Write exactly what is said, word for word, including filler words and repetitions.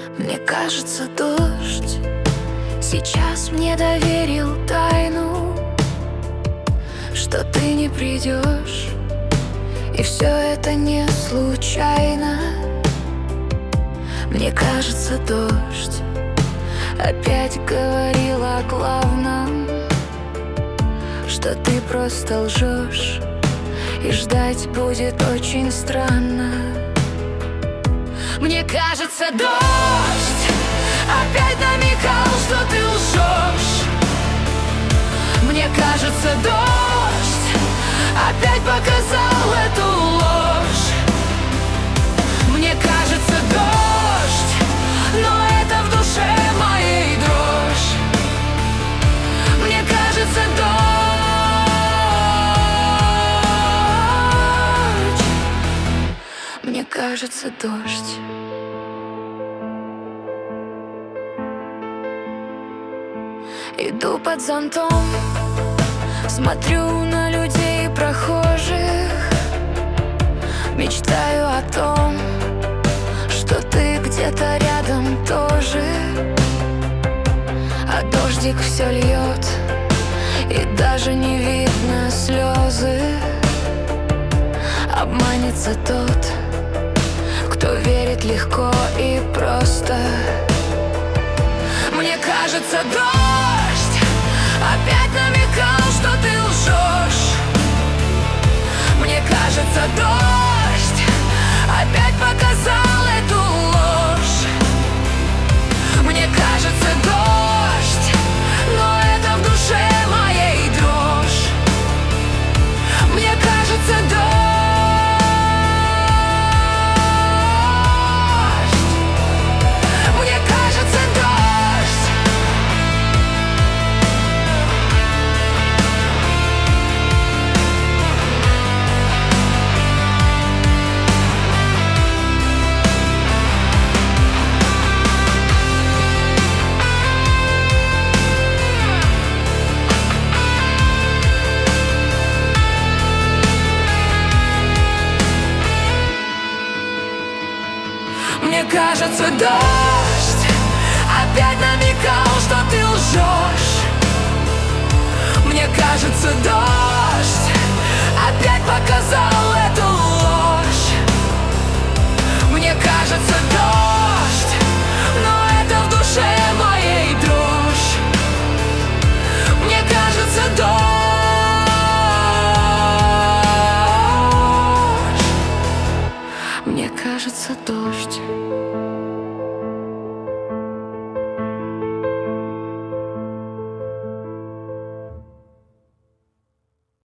Мне кажется, дождь сейчас мне доверил тайну, что ты не придешь, и все это не случайно. Мне кажется, дождь опять говорил о главном, что ты просто лжешь, и ждать будет очень странно. Мне кажется, дождь опять намекал, что ты лжешь. Мне кажется, дождь опять показал эту ложь. Мне кажется, дождь, но это в душе моей дрожь. Мне кажется, дождь. Мне кажется, дождь. Иду под зонтом, смотрю на людей прохожих, мечтаю о том, что ты где-то рядом тоже. А дождик все льет, и даже не видно слезы. Обманется тот, кто верит легко и просто. Мне кажется, дождь опять намекал, что ты лжешь. Мне кажется, дождь опять показал эту ложь. Мне кажется, дождь, но это в душе моей дрожь. Мне кажется, дождь. Мне кажется, дождь. Мне кажется, дождь опять намекал, что ты лжешь. Мне кажется, дождь опять показал эту ложь. Мне кажется, дождь, но это в душе моей дрожь. Мне кажется, дождь. Мне кажется, дождь.